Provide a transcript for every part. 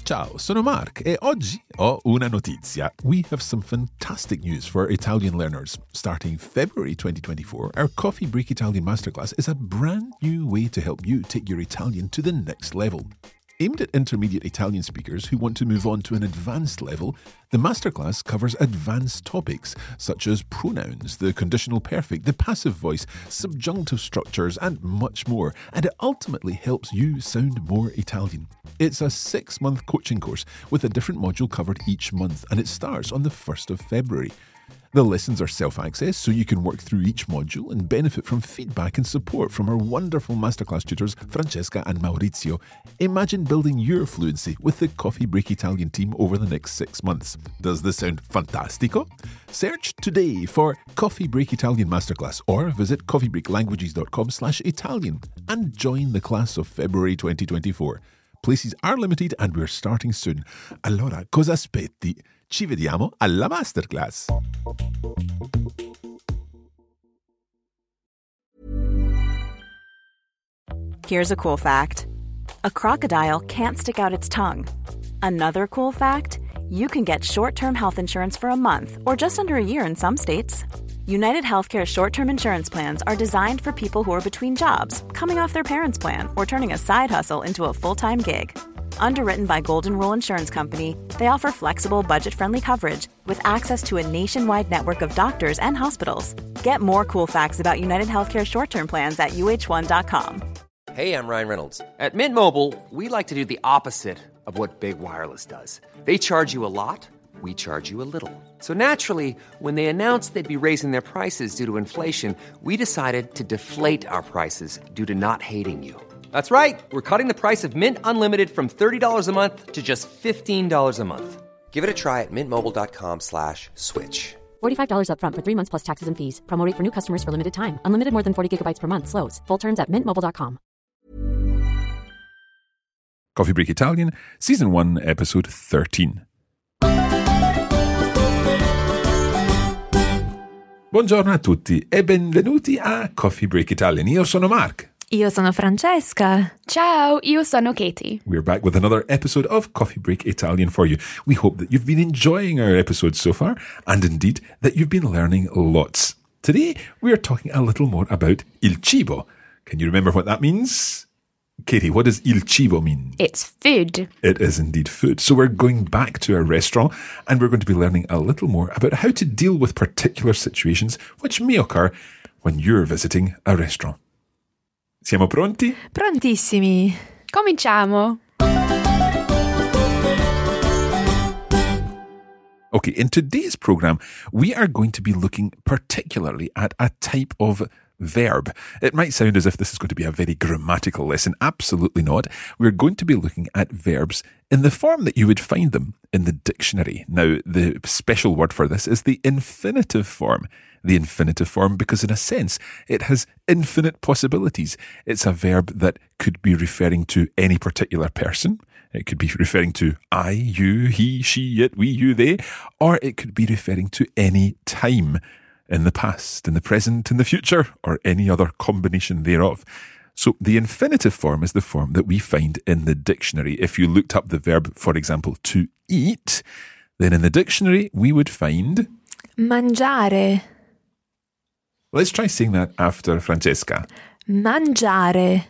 Ciao, sono Mark e oggi ho una notizia. We have some fantastic news for Italian learners. Starting February 2024, our Coffee Break Italian Masterclass is a brand new way to help you take your Italian to the next level. Aimed at intermediate Italian speakers who want to move on to an advanced level, the masterclass covers advanced topics such as pronouns, the conditional perfect, the passive voice, subjunctive structures, and much more, and it ultimately helps you sound more Italian. It's a 6-month coaching course with a different module covered each month, and it starts on the 1st of February. The lessons are self-access, so you can work through each module and benefit from feedback and support from our wonderful masterclass tutors, Francesca and Maurizio. Imagine building your fluency with the Coffee Break Italian team over the next 6 months. Does this sound fantastico? Search today for Coffee Break Italian Masterclass or visit coffeebreaklanguages.com/Italian and join the class of February 2024. Places are limited and we're starting soon. Allora, cosa aspetti? Ci vediamo alla masterclass. Here's a cool fact. A crocodile can't stick out its tongue. Another cool fact, you can get short-term health insurance for a month or just under a year in some states. United Healthcare short-term insurance plans are designed for people who are between jobs, coming off their parents' plan, or turning a side hustle into a full-time gig. Underwritten by Golden Rule Insurance Company, they offer flexible, budget-friendly coverage with access to a nationwide network of doctors and hospitals. Get more cool facts about United Healthcare short-term plans at uh1.com. Hey, I'm Ryan Reynolds. At Mint Mobile, we like to do the opposite of what Big Wireless does. They charge you a lot, we charge you a little. So naturally, when they announced they'd be raising their prices due to inflation, we decided to deflate our prices due to not hating you. That's right. We're cutting the price of Mint Unlimited from $30 a month to just $15 a month. Give it a try at mintmobile.com/switch. $45 up front for 3 months plus taxes and fees. Promo rate for new customers for limited time. Unlimited more than 40 gigabytes per month. Slows full terms at mintmobile.com. Coffee Break Italian, Season 1, Episode 13. Buongiorno a tutti e benvenuti a Coffee Break Italian. Io sono Mark. Io sono Francesca. Ciao, io sono Katie. We're back with another episode of Coffee Break Italian for you. We hope that you've been enjoying our episodes so far, and indeed that you've been learning lots. Today, we are talking a little more about il cibo. Can you remember what that means? Katie, what does il cibo mean? It's food. It is indeed food. So we're going back to a restaurant and we're going to be learning a little more about how to deal with particular situations which may occur when you're visiting a restaurant. Siamo pronti? Prontissimi. Cominciamo. Okay, in today's program, we are going to be looking particularly at a type of verb. It might sound as if this is going to be a very grammatical lesson. Absolutely not. We're going to be looking at verbs in the form that you would find them in the dictionary. Now, the special word for this is the infinitive form. The infinitive form because, in a sense, it has infinite possibilities. It's a verb that could be referring to any particular person. It could be referring to I, you, he, she, it, we, you, they, or it could be referring to any time in the past, in the present, in the future, or any other combination thereof. So the infinitive form is the form that we find in the dictionary. If you looked up the verb, for example, to eat, then in the dictionary we would find Mangiare. Let's try saying that after Francesca. Mangiare.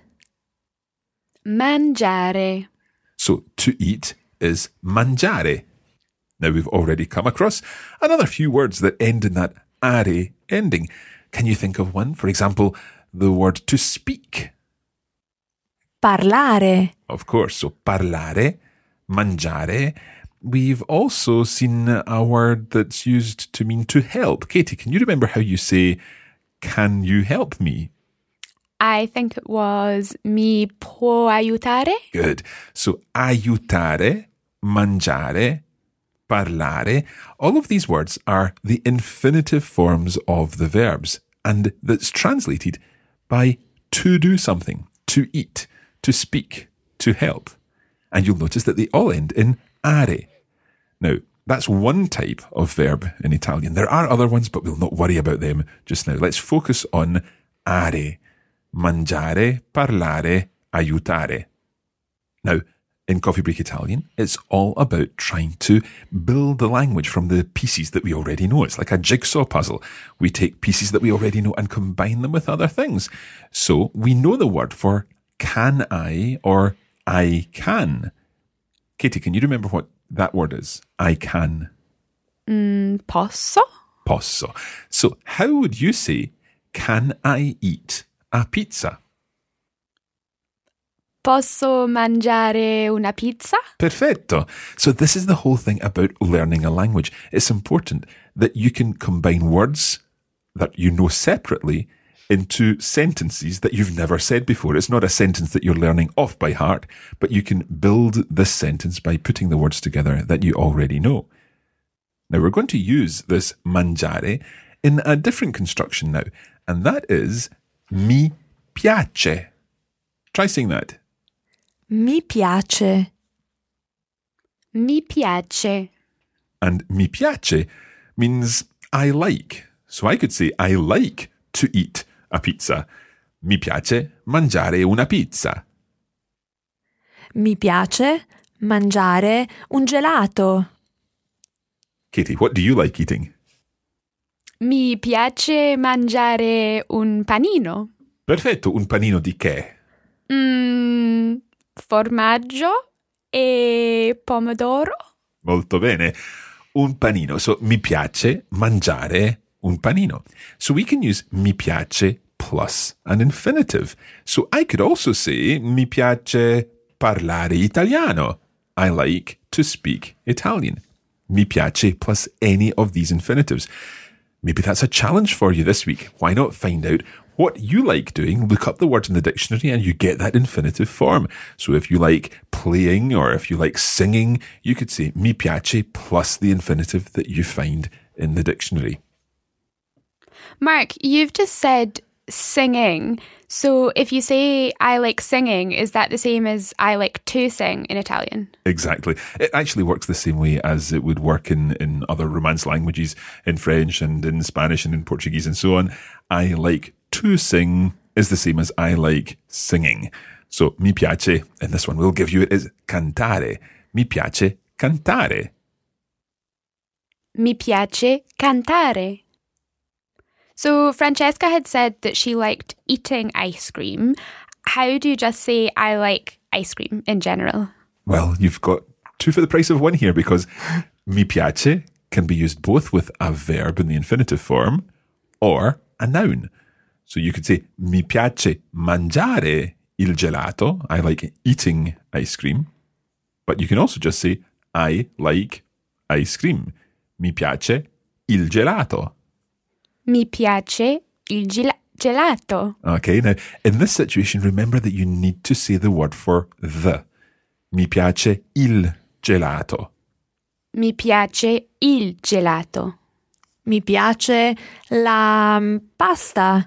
Mangiare. So to eat is mangiare. Now we've already come across another few words that end in that are ending. Can you think of one? For example, the word to speak. Parlare. Of course, so parlare, mangiare. We've also seen a word that's used to mean to help. Katie, can you remember how you say, can you help me? I think it was mi può aiutare? Good. So aiutare, mangiare, parlare, all of these words are the infinitive forms of the verbs, and that's translated by to do something, to eat, to speak, to help. And you'll notice that they all end in are. Now, that's one type of verb in Italian. There are other ones, but we'll not worry about them just now. Let's focus on are. Mangiare, parlare, aiutare. Now, In Coffee Break Italian, it's all about trying to build the language from the pieces that we already know. It's like a jigsaw puzzle. We take pieces that we already know and combine them with other things. So we know the word for can I or I can. Katie, can you remember what that word is? I can. Posso? Posso. So how would you say, can I eat a pizza? Posso mangiare una pizza? Perfetto. So this is the whole thing about learning a language. It's important that you can combine words that you know separately into sentences that you've never said before. It's not a sentence that you're learning off by heart, but you can build this sentence by putting the words together that you already know. Now we're going to use this mangiare in a different construction now, and that is mi piace. Try saying that. Mi piace. Mi piace. And mi piace means I like. So I could say I like to eat a pizza. Mi piace mangiare una pizza. Mi piace mangiare un gelato. Katie, what do you like eating? Mi piace mangiare un panino. Perfetto, un panino di che? Formaggio e pomodoro. Molto bene. Un panino. So mi piace mangiare un panino. So we can use mi piace plus an infinitive. So I could also say mi piace parlare italiano. I like to speak Italian. Mi piace plus any of these infinitives. Maybe that's a challenge for you this week. Why not find out what you like doing, look up the word in the dictionary, and you get that infinitive form. So if you like playing or if you like singing, you could say mi piace plus the infinitive that you find in the dictionary. Mark, you've just said singing. So if you say I like singing, is that the same as I like to sing in Italian? Exactly. It actually works the same way as it would work in other Romance languages, in French and in Spanish and in Portuguese and so on. I like to sing is the same as I like singing. So mi piace, and this one we'll give you it, is cantare. Mi piace cantare. Mi piace cantare. So Francesca had said that she liked eating ice cream. How do you just say I like ice cream in general? Well, you've got two for the price of one here, because mi piace can be used both with a verb in the infinitive form or a noun. So you could say mi piace mangiare il gelato. I like eating ice cream. But you can also just say I like ice cream. Mi piace il gelato. Mi piace il gelato. Okay, now in this situation, remember that you need to say the word for the. Mi piace il gelato. Mi piace il gelato. Mi piace la pasta.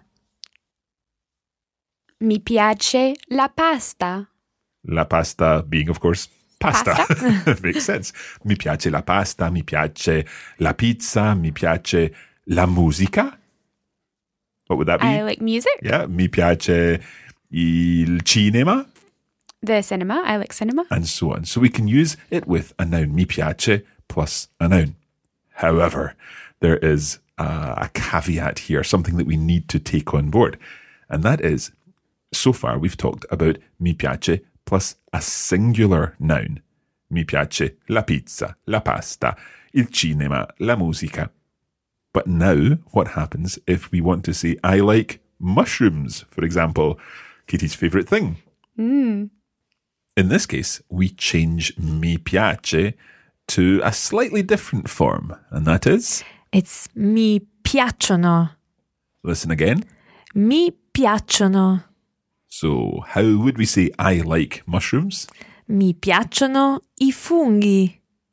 Mi piace la pasta. La pasta being, of course, pasta. Makes sense. Mi piace la pasta, mi piace la pizza, mi piace la musica. What would that be? I like music. Yeah, mi piace il cinema. The cinema. I like cinema. And so on. So we can use it with a noun, mi piace plus a noun. However, there is a caveat here, something that we need to take on board. And that is, so far we've talked about mi piace plus a singular noun. Mi piace la pizza, la pasta, il cinema, la musica. But now, what happens if we want to say, I like mushrooms, for example, Katie's favourite thing? In this case, we change mi piace to a slightly different form, and that is? It's mi piacciono. Listen again. Mi piacciono. So, how would we say I like mushrooms? Mi piacciono I funghi.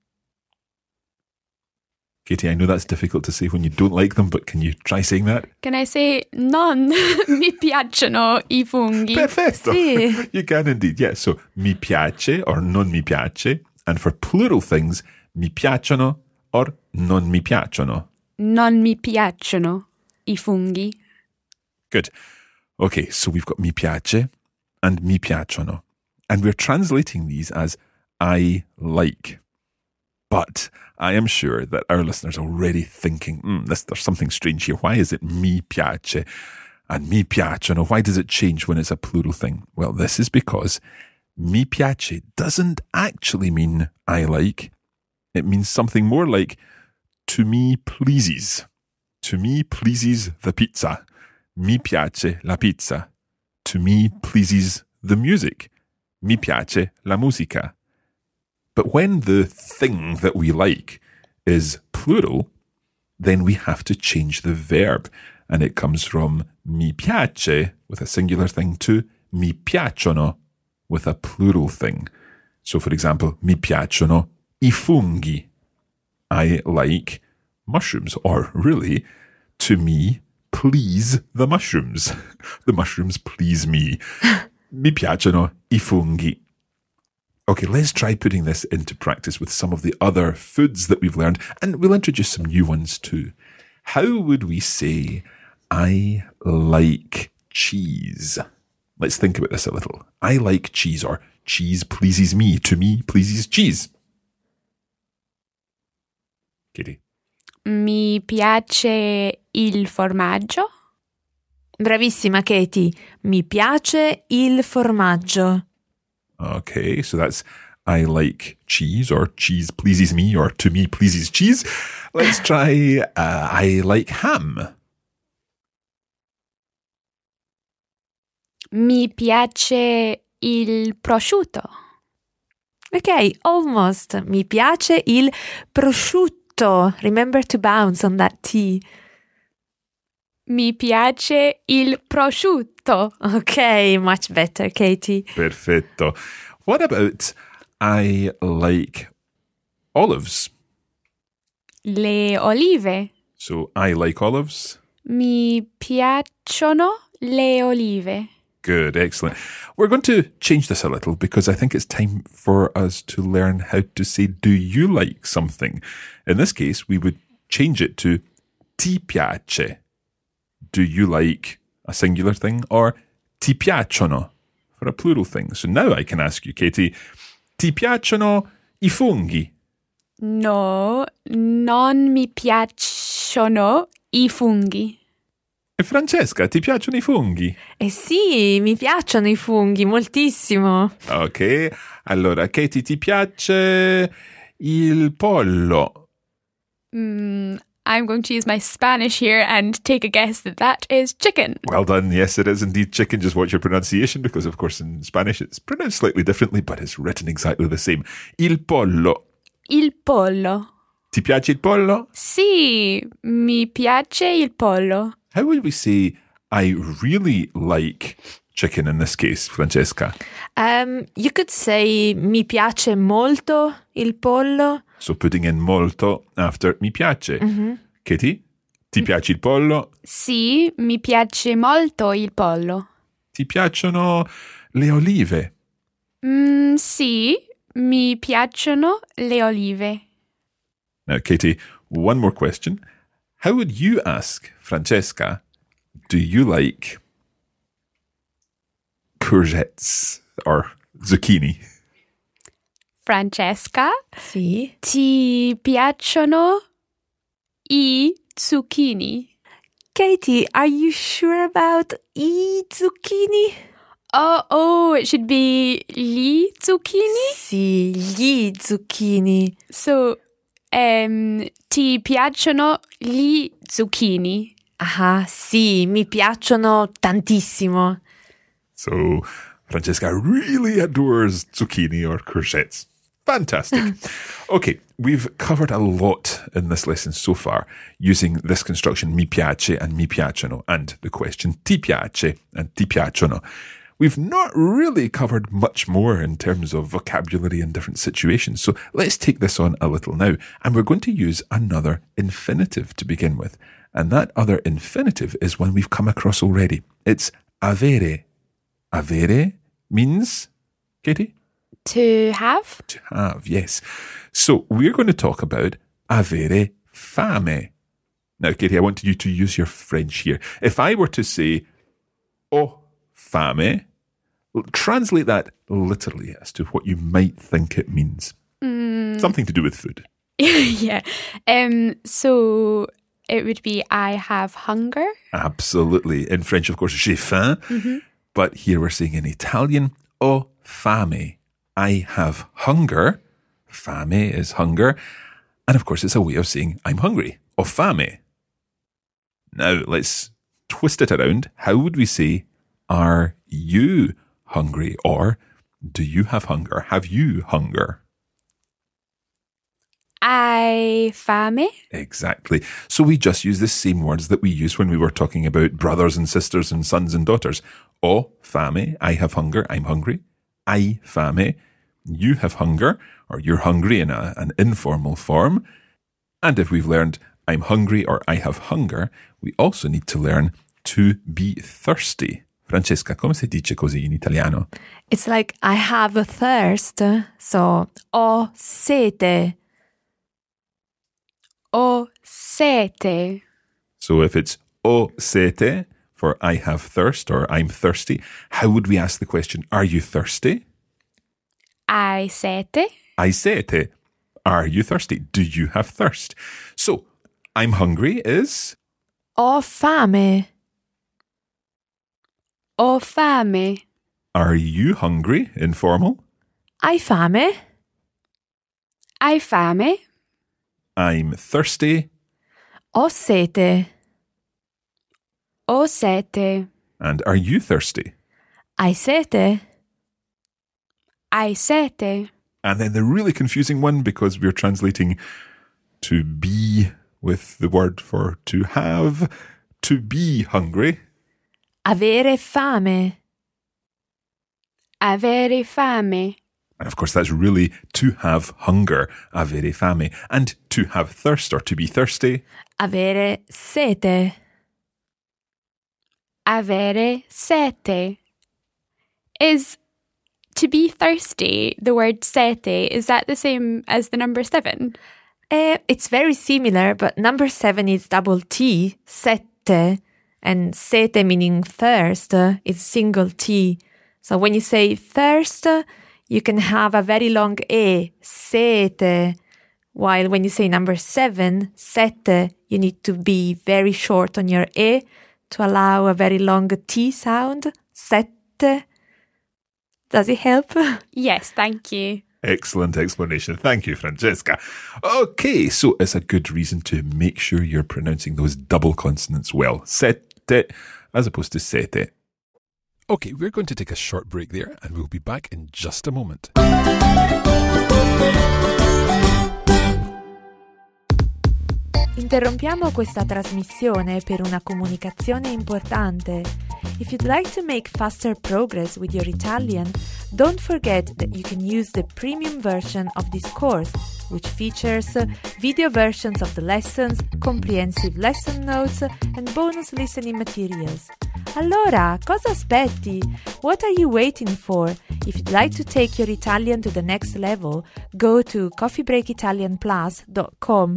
Katie, I know that's difficult to say when you don't like them, but can you try saying that? Can I say non mi piacciono I funghi? Perfetto. Sì. You can indeed, yes. So, mi piace or non mi piace. And for plural things, mi piacciono or non mi piacciono. Non mi piacciono I funghi. Good. Okay, so we've got mi piace and mi piacciono. And we're translating these as I like. But I am sure that our listeners are already thinking, there's something strange here. Why is it mi piace and mi piacciono? Why does it change when it's a plural thing? Well, this is because mi piace doesn't actually mean I like. It means something more like to me pleases. To me pleases the pizza. Mi piace la pizza. To me pleases the music. Mi piace la musica. But when the thing that we like is plural, then we have to change the verb. And it comes from mi piace with a singular thing to mi piacciono with a plural thing. So, for example, mi piacciono I funghi. I like mushrooms, or really, to me, please the mushrooms. The mushrooms please me. Mi piacciono I funghi. Okay, let's try putting this into practice with some of the other foods that we've learned, and we'll introduce some new ones too. How would we say, I like cheese? Let's think about this a little. I like cheese, or cheese pleases me. To me pleases cheese. Katie? Mi piace il formaggio. Bravissima, Katie. Mi piace il formaggio. Okay, so that's I like cheese, or cheese pleases me, or to me pleases cheese. Let's try I like ham. Mi piace il prosciutto. Okay, almost. Mi piace il prosciutto. Remember to bounce on that T. Mi piace il prosciutto. Okay, much better, Katie. Perfetto. What about I like olives? Le olive. So I like olives. Mi piacciono le olive. Good, excellent. We're going to change this a little because I think it's time for us to learn how to say, do you like something? In this case, we would change it to ti piace. Do you like a singular thing, or ti piacciono for a plural thing? So now I can ask you, Katie, ti piacciono I funghi? No, non mi piacciono I funghi. E Francesca, ti piacciono I funghi? Eh sì, mi piacciono I funghi, moltissimo. Ok, allora Katie, ti piace il pollo? I'm going to use my Spanish here and take a guess that is chicken. Well done. Yes, it is indeed chicken. Just watch your pronunciation because, of course, in Spanish it's pronounced slightly differently, but it's written exactly the same. Il pollo. Il pollo. Ti piace il pollo? Sì, mi piace il pollo. How would we say, I really like chicken in this case, Francesca? You could say mi piace molto il pollo. So putting in molto after mi piace. Mm-hmm. Katie, ti piace il pollo? Sì, mi piace molto il pollo. Ti piacciono le olive? Sì, mi piacciono le olive. Now, Katie, one more question. How would you ask Francesca, do you like courgettes or zucchini? Francesca, Sì. ti piacciono I zucchini? Katie, are you sure about I zucchini? Oh, it should be gli zucchini? Sì, gli zucchini. So, ti piacciono gli zucchini? Ah, sì, mi piacciono tantissimo. So, Francesca really adores zucchini or courgettes. Fantastic. Okay, we've covered a lot in this lesson so far using this construction mi piace and mi piacciono and the question ti piace and ti piacciono. We've not really covered much more in terms of vocabulary in different situations, so let's take this on a little now. And we're going to use another infinitive to begin with. And that other infinitive is one we've come across already. It's avere. Avere means, Katie? To have? To have, yes. So we're going to talk about avere fame. Now, Katie, I want you to use your French here. If I were to say, ho fame, Translate that literally as to what you might think it means. Something to do with food. Yeah. So it would be I have hunger. Absolutely. In French, of course, j'ai faim. Mm-hmm. But here we're saying in Italian, ho fame. I have hunger. Fame is hunger. And of course, it's a way of saying I'm hungry. Ho fame. Now, let's twist it around. How would we say, are you hungry? Or do you have hunger? Have you hunger? Hai fame. Exactly. So we just use the same words that we used when we were talking about brothers and sisters and sons and daughters. Ho fame, I have hunger, I'm hungry. Hai fame, you have hunger, or you're hungry in an informal form. And if we've learned I'm hungry or I have hunger, we also need to learn to be thirsty. Francesca, come si dice così in italiano? It's like I have a thirst, so ho sete. Ho sete. So if it's ho sete, for I have thirst or I'm thirsty, how would we ask the question, are you thirsty? Hai sete. Hai sete. Are you thirsty? Do you have thirst? So, I'm hungry is? Ho fame. Ho fame. Are you hungry? Informal. Hai fame. Hai fame. I'm thirsty. Ho sete. Ho sete. And are you thirsty? Hai sete. Hai sete. And then the really confusing one, because we're translating to be with the word for to have, to be hungry. Avere fame. Avere fame. And of course, that's really to have hunger, avere fame. And to have thirst or to be thirsty. Avere sete. Avere sete. Is to be thirsty, the word sete, is that the same as the number 7? It's very similar, but number 7 is double T, sette, and sete meaning thirst is single T. So when you say thirst, you can have a very long E, sete, while when you say number 7, sette, you need to be very short on your E to allow a very long T sound, sette. Does it help? Yes, thank you. Excellent explanation. Thank you, Francesca. Okay, so it's a good reason to make sure you're pronouncing those double consonants well. Sette as opposed to sete. Okay, we're going to take a short break there and we'll be back in just a moment. Interrompiamo questa trasmissione per una comunicazione importante. If you'd like to make faster progress with your Italian, don't forget that you can use the premium version of this course, which features video versions of the lessons, comprehensive lesson notes, and bonus listening materials. Allora, cosa aspetti? What are you waiting for? If you'd like to take your Italian to the next level, go to coffeebreakitalianplus.com.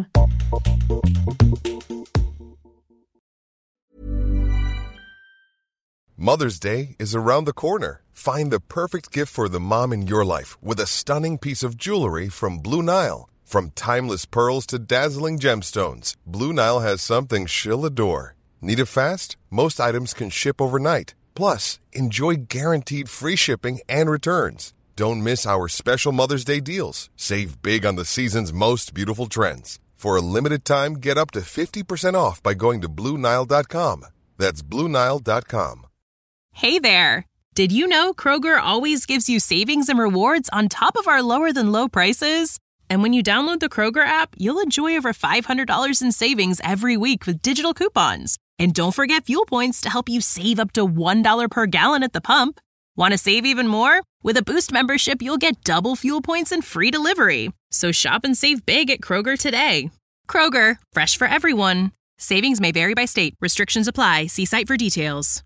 Mother's Day is around the corner. Find the perfect gift for the mom in your life with a stunning piece of jewelry from Blue Nile. From timeless pearls to dazzling gemstones, Blue Nile has something she'll adore. Need it fast? Most items can ship overnight. Plus, enjoy guaranteed free shipping and returns. Don't miss our special Mother's Day deals. Save big on the season's most beautiful trends. For a limited time, get up to 50% off by going to BlueNile.com. That's BlueNile.com. Hey there! Did you know Kroger always gives you savings and rewards on top of our lower-than-low prices? And when you download the Kroger app, you'll enjoy over $500 in savings every week with digital coupons. And don't forget fuel points to help you save up to $1 per gallon at the pump. Want to save even more? With a Boost membership, you'll get double fuel points and free delivery. So shop and save big at Kroger today. Kroger, fresh for everyone. Savings may vary by state. Restrictions apply. See site for details.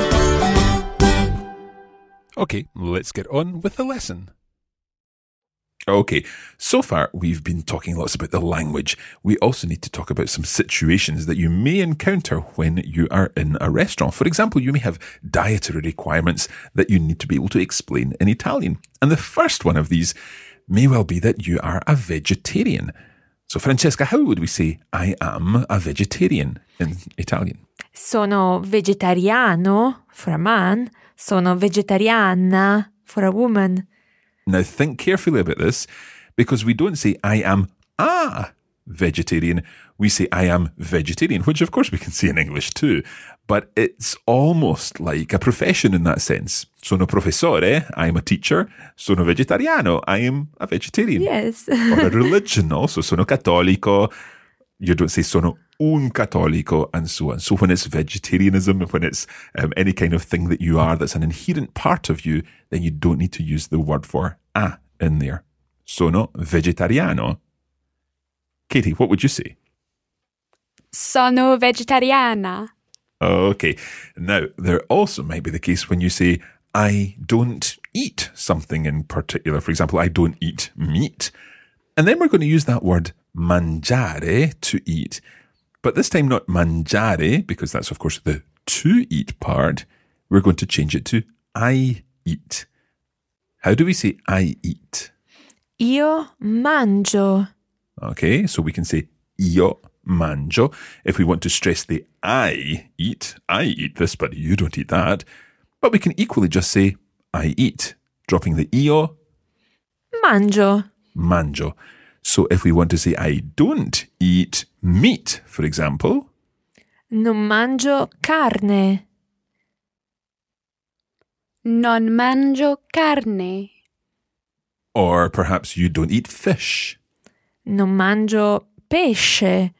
Okay, let's get on with the lesson. Okay, so far we've been talking lots about the language. We also need to talk about some situations that you may encounter when you are in a restaurant. For example, you may have dietary requirements that you need to be able to explain in Italian. And the first one of these may well be that you are a vegetarian. So Francesca, how would we say I am a vegetarian in Italian? Sono vegetariano for a man. Sono vegetariana for a woman. Now think carefully about this, because we don't say I am a vegetarian. We say I am vegetarian, which of course we can say in English too. But it's almost like a profession in that sense. Sono professore, I am a teacher. Sono vegetariano, I am a vegetarian. Yes. Or a religion also. Sono cattolico. You don't say sono un cattolico and so on. So when it's vegetarianism, when it's any kind of thing that you are that's an inherent part of you, then you don't need to use the word for a in there. Sono vegetariano. Katie, what would you say? Sono vegetariana. Okay. Now, there also might be the case when you say, I don't eat something in particular. For example, I don't eat meat. And then we're going to use that word mangiare, to eat. But this time not mangiare, because that's of course the to eat part. We're going to change it to I eat. How do we say I eat? Io mangio. Okay, so we can say io mangio. If we want to stress the I eat this, but you don't eat that. But we can equally just say I eat, dropping the io. Mangio. Mangio. So if we want to say I don't eat meat, for example. Non mangio carne. Non mangio carne. Or perhaps you don't eat fish. Non mangio pesce.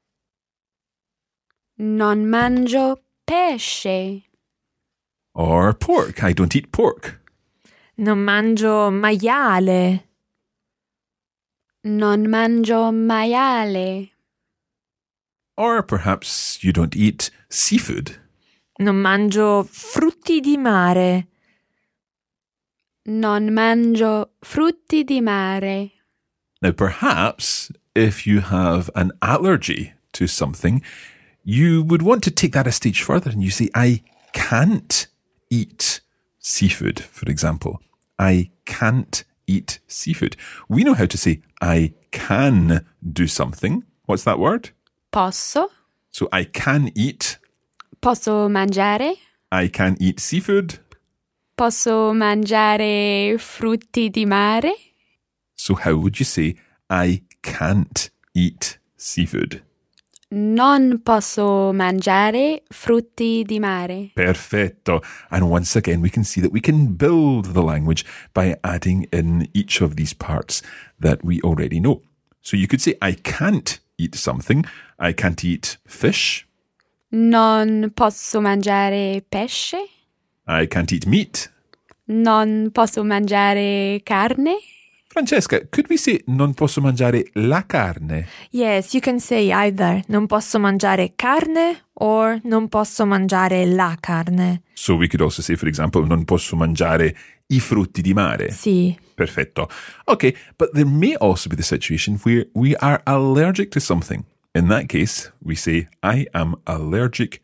Non mangio pesce. Or pork. I don't eat pork. Non mangio maiale. Non mangio maiale. Or perhaps you don't eat seafood. Non mangio frutti di mare. Non mangio frutti di mare. Now, perhaps if you have an allergy to something, you would want to take that a stage further and you say, I can't eat seafood, for example. I can't eat seafood. We know how to say, I can do something. What's that word? Posso. So I can eat. Posso mangiare. I can eat seafood. Posso mangiare frutti di mare. So how would you say, I can't eat seafood? Non posso mangiare frutti di mare. Perfetto. And once again, we can see that we can build the language by adding in each of these parts that we already know. So you could say, I can't eat something. I can't eat fish. Non posso mangiare pesce. I can't eat meat. Non posso mangiare carne. Francesca, could we say non posso mangiare la carne? Yes, you can say either. Non posso mangiare carne or non posso mangiare la carne. So we could also say, for example, non posso mangiare I frutti di mare. Sì. Perfetto. Okay, but there may also be the situation where we are allergic to something. In that case, we say, I am allergic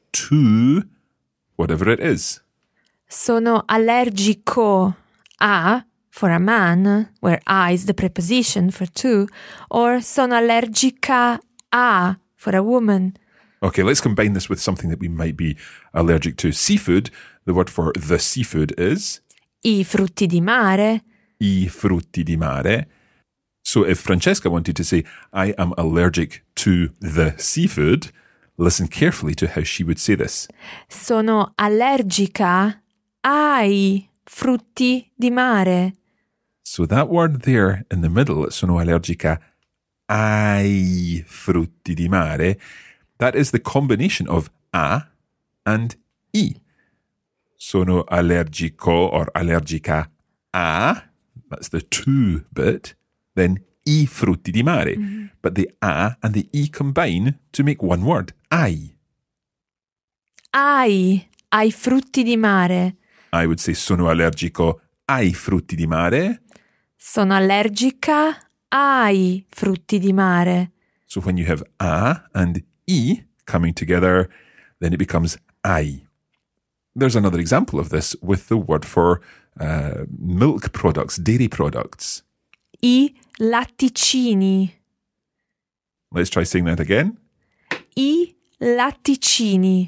to whatever it is. Sono allergico a, for a man, where a is the preposition for to, or sono allergica a, for a woman. Okay, let's combine this with something that we might be allergic to. Seafood, the word for the seafood is? I frutti di mare. I frutti di mare. So if Francesca wanted to say, I am allergic to the seafood, listen carefully to how she would say this. Sono allergica ai frutti di mare. So that word there in the middle, sono allergica ai frutti di mare, that is the combination of a and I. Sono allergico or allergica a, that's the to bit, then I frutti di mare. Mm-hmm. But the a and the I combine to make one word, ai. Ai frutti di mare. I would say sono allergico ai frutti di mare. Sono allergica ai frutti di mare. So when you have a and I coming together, then it becomes ai. There's another example of this with the word for milk products, dairy products. I latticini. Let's try saying that again. I latticini.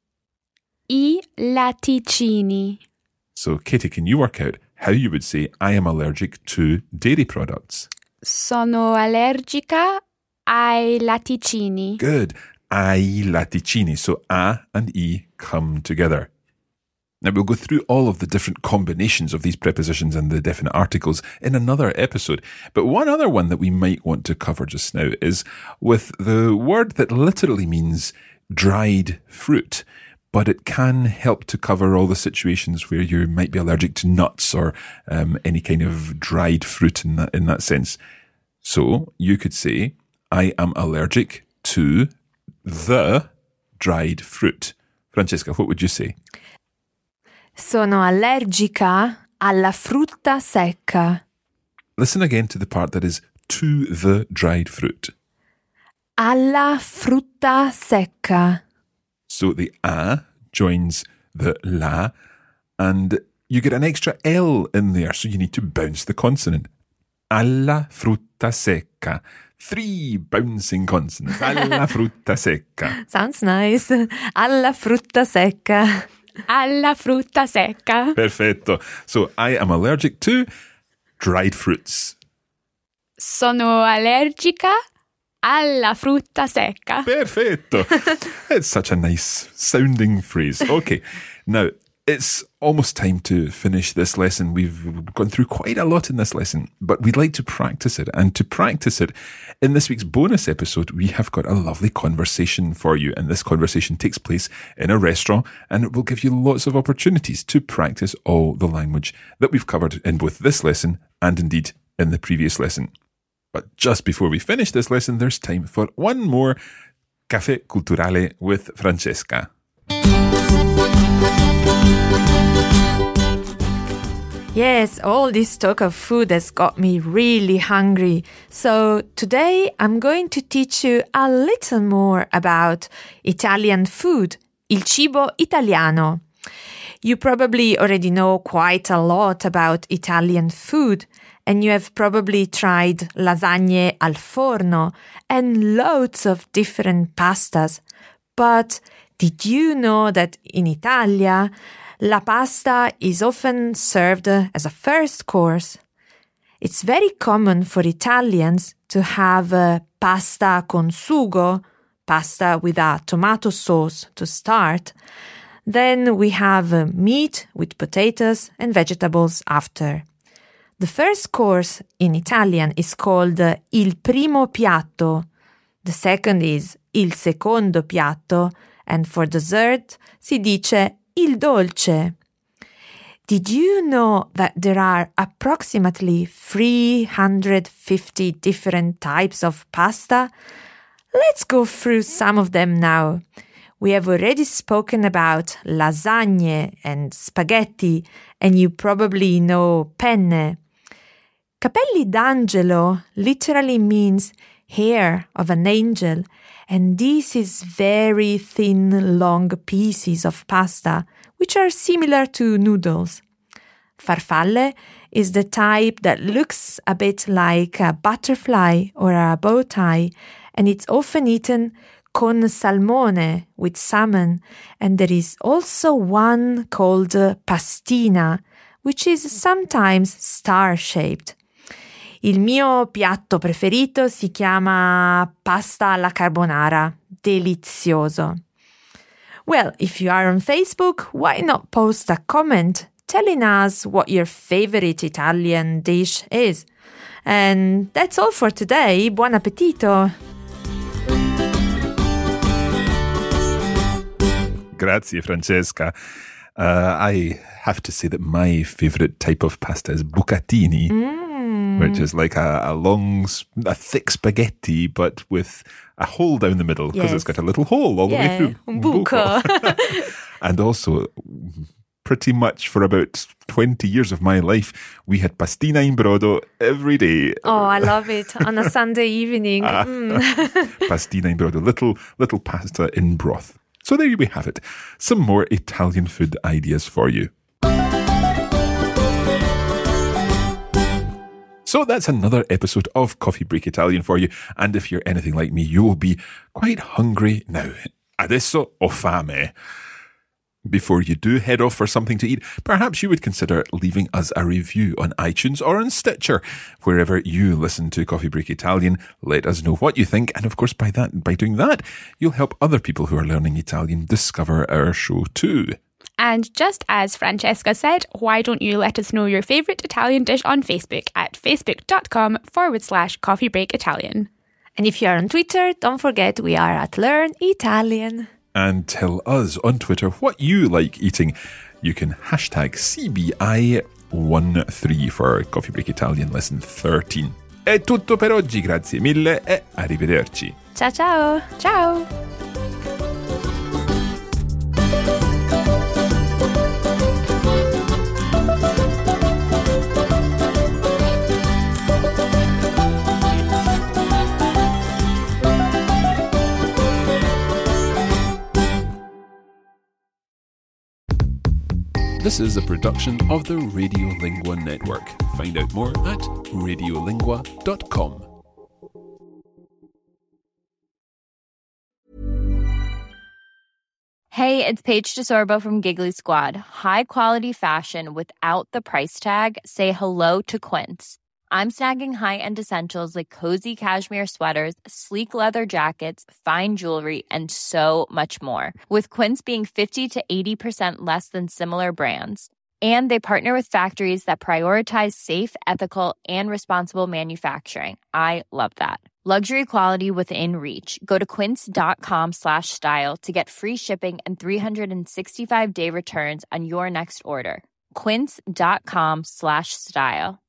I latticini. So, Katie, can you work out how you would say I am allergic to dairy products? Sono allergica ai latticini. Good. Ai latticini. So, a and I come together. Now, we'll go through all of the different combinations of these prepositions and the definite articles in another episode. But one other one that we might want to cover just now is with the word that literally means dried fruit, but it can help to cover all the situations where you might be allergic to nuts or any kind of dried fruit in that sense. So you could say, I am allergic to the dried fruit. Francesca, what would you say? Sono allergica alla frutta secca. Listen again to the part that is to the dried fruit. Alla frutta secca. So the a joins the la, and you get an extra L in there, so you need to bounce the consonant. Alla frutta secca. 3 bouncing consonants. Alla frutta secca. Sounds nice. Alla frutta secca. Alla frutta secca. Perfetto. So I am allergic to dried fruits. Sono allergica alla frutta secca. Perfetto. It's such a nice sounding phrase. Okay. Now, it's almost time to finish this lesson. We've gone through quite a lot in this lesson, but we'd like to practice it. And to practice it, in this week's bonus episode, we have got a lovely conversation for you. And this conversation takes place in a restaurant, and it will give you lots of opportunities to practice all the language that we've covered in both this lesson and indeed in the previous lesson. But just before we finish this lesson, there's time for one more Caffè Culturale with Francesca. Yes, all this talk of food has got me really hungry. So today I'm going to teach you a little more about Italian food, il cibo italiano. You probably already know quite a lot about Italian food, and you have probably tried lasagne al forno and loads of different pastas. But did you know that in Italia, la pasta is often served as a first course? It's very common for Italians to have pasta con sugo, pasta with a tomato sauce to start. Then we have meat with potatoes and vegetables after. The first course in Italian is called il primo piatto. The second is il secondo piatto. And for dessert, si dice il dolce. Did you know that there are approximately 350 different types of pasta? Let's go through some of them now. We have already spoken about lasagne and spaghetti, and you probably know penne. Capelli d'angelo literally means hair of an angel, and this is very thin, long pieces of pasta, which are similar to noodles. Farfalle is the type that looks a bit like a butterfly or a bow tie, and it's often eaten con salmone, with salmon, and there is also one called pastina, which is sometimes star-shaped. Il mio piatto preferito si chiama pasta alla carbonara. Delizioso. Well, if you are on Facebook, why not post a comment telling us what your favorite Italian dish is? And that's all for today. Buon appetito! Grazie, Francesca. I have to say that my favourite type of pasta is bucatini, which is like a thick spaghetti, but with a hole down the middle, because it's got a little hole all the way through. Un buco. And also pretty much for about 20 years of my life. We had pastina in brodo every day. Oh, I love it. On a Sunday evening. Pastina in brodo, little pasta in broth. So there we have it. Some more Italian food ideas for you. So that's another episode of Coffee Break Italian for you. And if you're anything like me, you will be quite hungry now. Adesso ho fame. Before you do head off for something to eat, perhaps you would consider leaving us a review on iTunes or on Stitcher. Wherever you listen to Coffee Break Italian, let us know what you think. And of course, by doing that, you'll help other people who are learning Italian discover our show too. And just as Francesca said, why don't you let us know your favourite Italian dish on Facebook at facebook.com/Coffee Break Italian. And if you are on Twitter, don't forget we are at Learn Italian. And tell us on Twitter what you like eating. You can hashtag CBI13 for Coffee Break Italian Lesson 13. È tutto per oggi, grazie mille e arrivederci. Ciao ciao! Ciao! This is a production of the Radiolingua Network. Find out more at radiolingua.com. Hey, it's Paige DeSorbo from Giggly Squad. High quality fashion without the price tag. Say hello to Quince. I'm snagging high-end essentials like cozy cashmere sweaters, sleek leather jackets, fine jewelry, and so much more. With Quince being 50 to 80% less than similar brands. And they partner with factories that prioritize safe, ethical, and responsible manufacturing. I love that. Luxury quality within reach. Go to quince.com/style to get free shipping and 365-day returns on your next order. Quince.com/style.